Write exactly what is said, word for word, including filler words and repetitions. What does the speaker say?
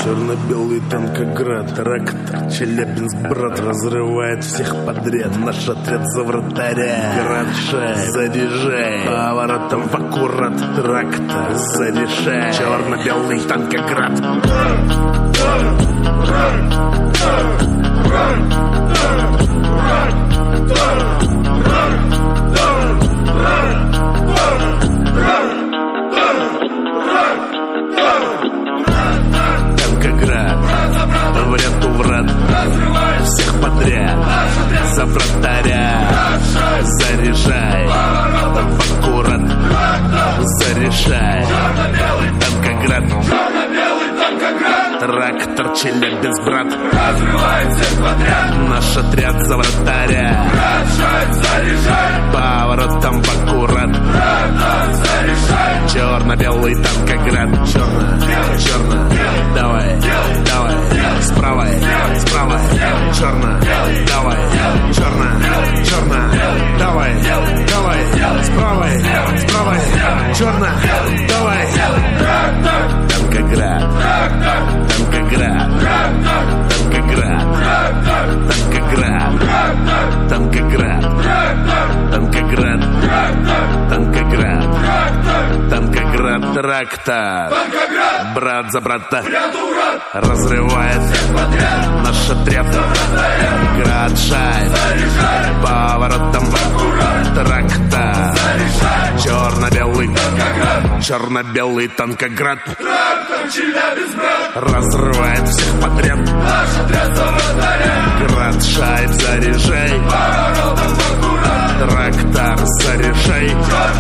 Черно-белый танкоград, трактор, Челябинск, брат, разрывает всех подряд. Наш отряд за вратаря. Град шай, заряжай, поворотом в аккурат. Трактор, зарешай, черно-белый танкоград. Танкоград, в ряду врат, всех подряд, за вратаря. Заряжай, в аккурат, зарешай, танкоград. Трактор, Челябинск, брат, разрывает всех подряд. Наш отряд за вратаря. Поворотом в аккурат. Черно-белый танкоград. Черно, черно, давай, давай, с правой, с правой. Черно, давай, черно, черно, давай, давай, с правой, с правой. Черно, давай. Танкоград, танкоград, танкоград, танкоград, танкоград, танкоград, танкоград, танкоград, трактор, брат за брата, разрывает наш отряд. Град шайб, поворотом в аккурат. Трактор, черно-белый, черно-белый танкоград. Челябинск, брат, разрывает всех подряд. Наш отряд за вратаря. Град шайб, заряжай, поворотом в аккурат. Трактор, заряжай,